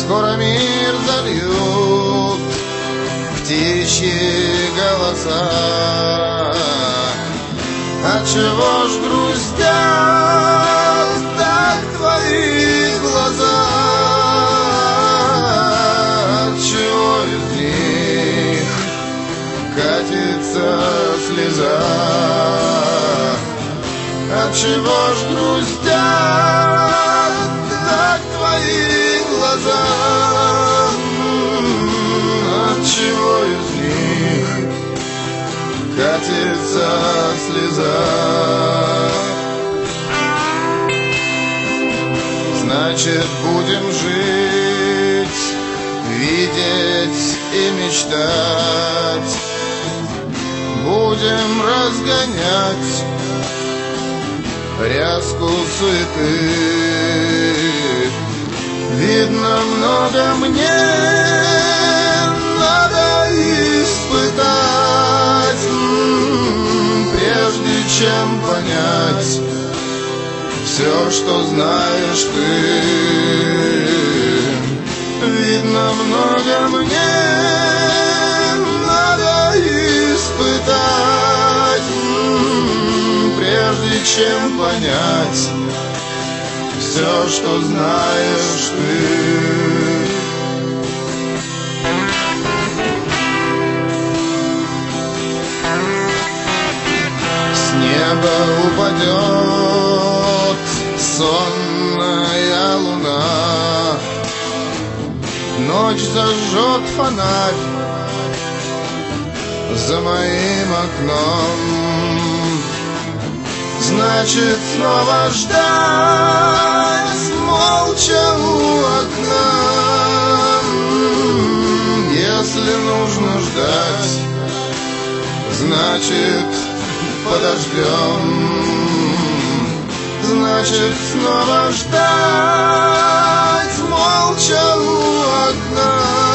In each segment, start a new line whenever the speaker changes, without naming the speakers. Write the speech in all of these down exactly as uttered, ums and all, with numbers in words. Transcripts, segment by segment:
Скоро мир зальют птичьи голоса. Отчего ж грустят так твои глаза? Отчего из них катится слеза? Отчего ж грустят так твои глаза? Отчего из них катится слеза? Значит, будем жить, видеть и мечтать, будем разгонять ряску суеты. Видно, много мне надо испытать, прежде чем понять все, что знаешь ты. Видно, много мне надо испытать, прежде чем понять все, что знаешь ты. С неба упадет сонная луна, ночь зажжет фонарь за моим окном. Значит, снова ждать молча у окна. Если нужно ждать, значит, подождем. Значит, снова ждать молча у окна.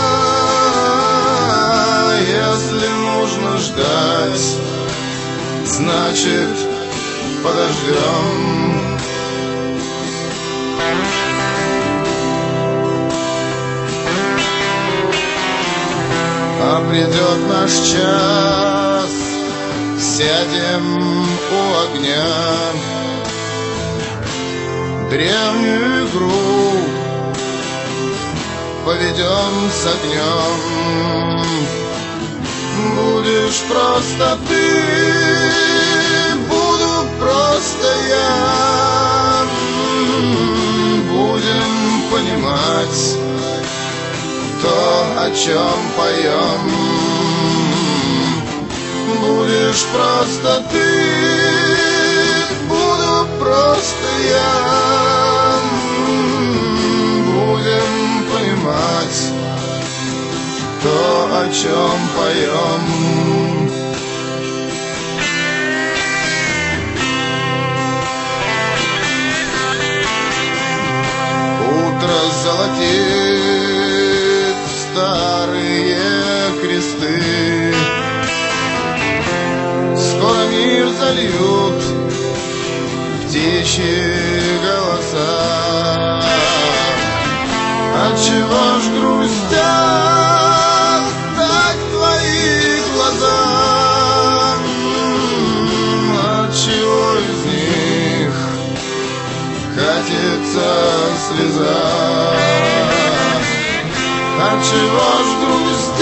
Если нужно ждать, значит, подождем. А придет наш час, сядем у огня, древнюю игру поведем с огнем. Будешь просто ты, буду просто я. Будем понимать то, о чем поем. Будешь просто ты, буду просто я. Будем понимать то, о чем поем. Золотит старые кресты, скоро мир зальют птичьи голоса. Отчего ж грустят так твои глаза? Отчего из них катится слеза? Отчего ж грусть